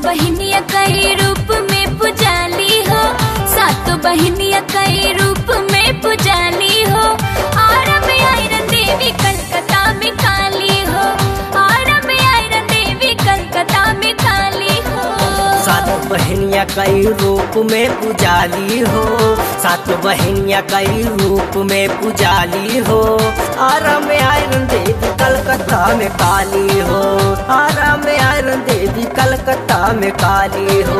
बहिनिया कई रूप में पुजाली हो, सात बहिनिया कई रूप में पुजाली हो। आरा में आयरन देवी कलकत्ता में काली हो, आरा में आयरन देवी कलकत्ता में काली हो। सात बहिनिया कई रूप में पुजाली हो, सात बहिनिया कई रूप में पुजाली हो। आरा में आयरन देवी कलकत्ता में काली हो, आरा में आयरन देवी कलकत्ता में काली हो।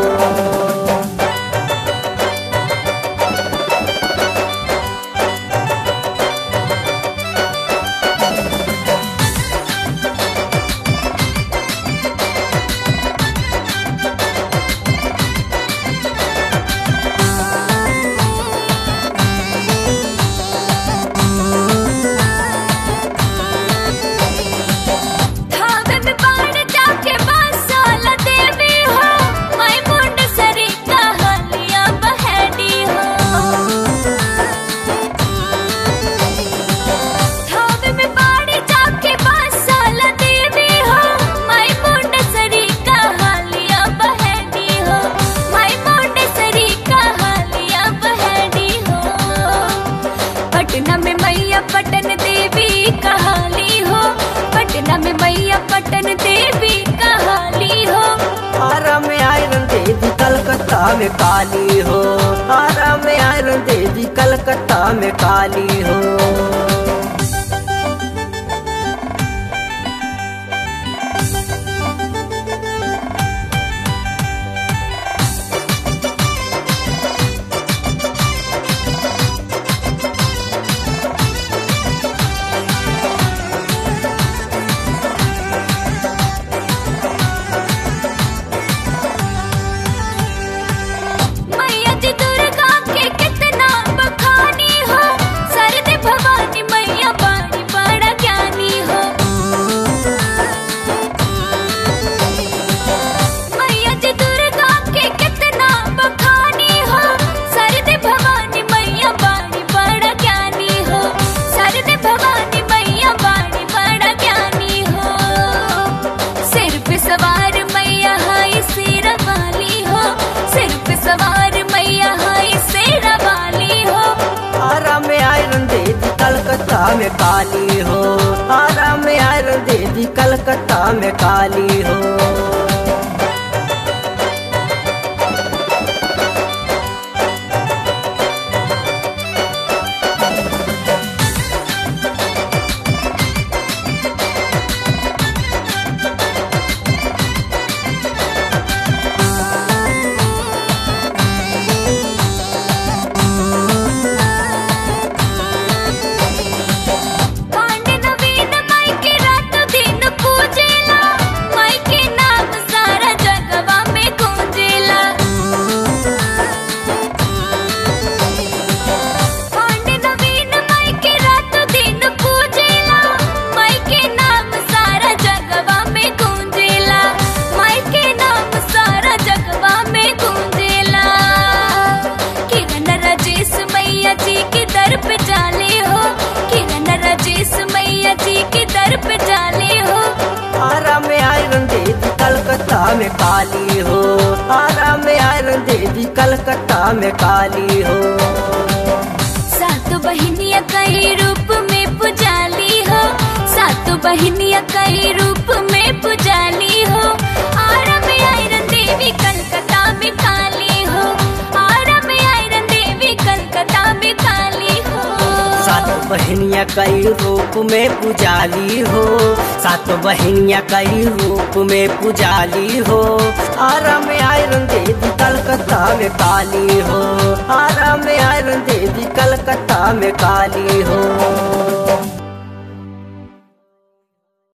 पटन देवी कहाली हो, पटना में मैया पटन देवी कहाली हो। आरा में आयरन देवी कलकत्ता में काली हो, आरा में आयरन देवी कलकत्ता में काली हो। कलकत्ता में काली हो, आरा में आयरन देवी कलकत्ता में काली हो। कलकत्ता में काली हो, आरा में आयरन देवी कलकत्ता में काली हो। सात बहिनिया कई रूप में पुजाली हो, सात बहिनिया कई रूप में पुजाली हो। आरा में आयरन देवी कलकत्ता में काली हो, आरा में आयरन देवी कलकत्ता में काली हो। सात बहिनिया कई रूप में पुजाली हो, सात बहिनिया कई रूप में पुजाली हो। आरा में आयरन देवी कलकत्ता में काली हो, आरा में आयरन देवी कलकत्ता में काली हो।